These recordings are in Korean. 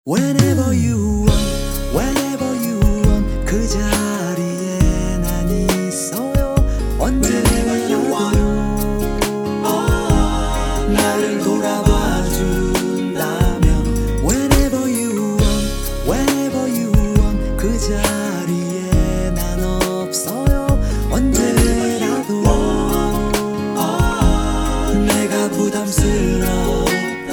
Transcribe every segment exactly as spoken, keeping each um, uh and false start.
Whenever you want, whenever you want 그 자리에 난 있어요. 언제라도 나를 돌아봐 준다면 Whenever you want, whenever you want 그 자리에 난 없어요. 언제라도 내가 부담스러워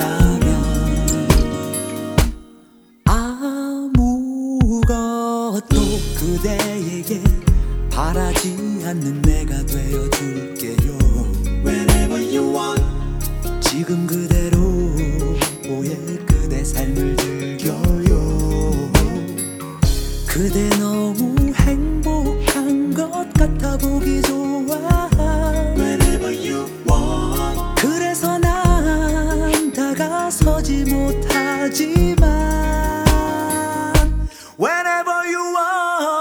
그대에게 바라지 않는 내가 되어줄게요. Whenever you want 지금 그대로의 그대 삶을 즐겨요. 그대 너무 행복한 것 같아 보기 좋아. Whenever you want 그래서 난 다가서지 못하지만 Whenever you want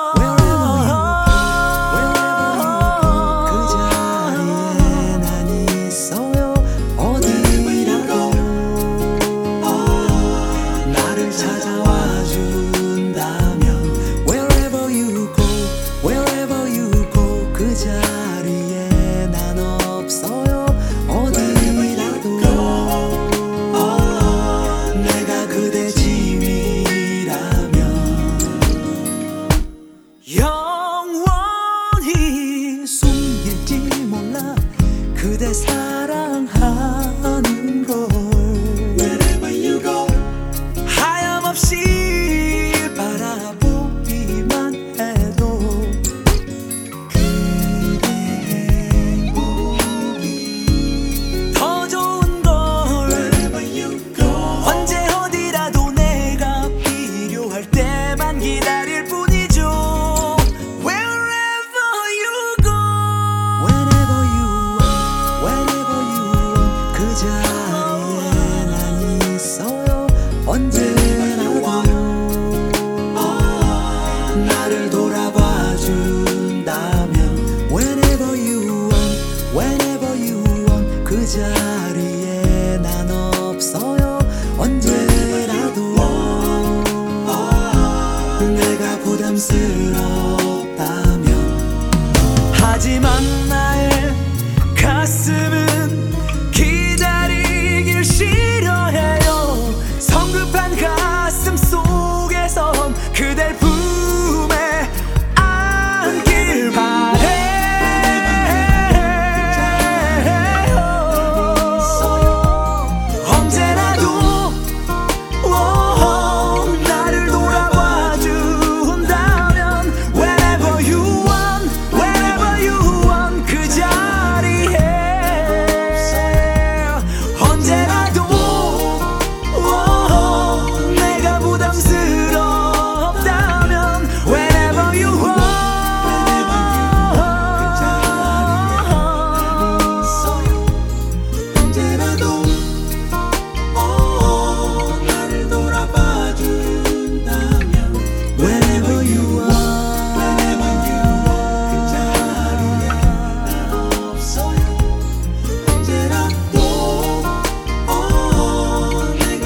영원히 숨길지 몰라 그대 사랑하는 걸. Wherever you go 하염없이 바라보기만 해도 그대 행복이 더 좋은 걸. Wherever you go 언제 어디라도 내가 필요할 때만 기다릴 뿐이죠. 자리에 난 있어요. 언제라도 나를 돌아봐 준다면 Whenever you want, whenever you want 그 자리에 난 없어요. 언제라도 내가 부담스럽다면 하지만 나의 가슴은 기다리길 싫어해요. 성급한 가슴 속에선 그댈 품에 안길 바래요. 언제라도 오, 나를 돌아봐 준다면 Whenever you want, whenever you want 그 자리에 언제라도 내가 부담스럽다면 Whenever you want 언제라도 나를 돌아봐 준다면 Whenever you want Whenever you want 그 자리에 난 없어요. 언제라도 내가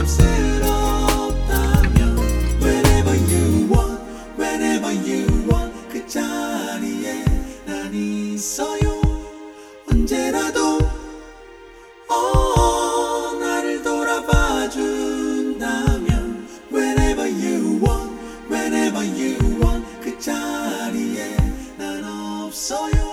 부담스럽다면 Whenever you want, whenever you want 그 자리에 난 있어요. 언제라도 나를 돌아봐 준다면 Whenever you want, whenever you want 그 자리에 난 없어요.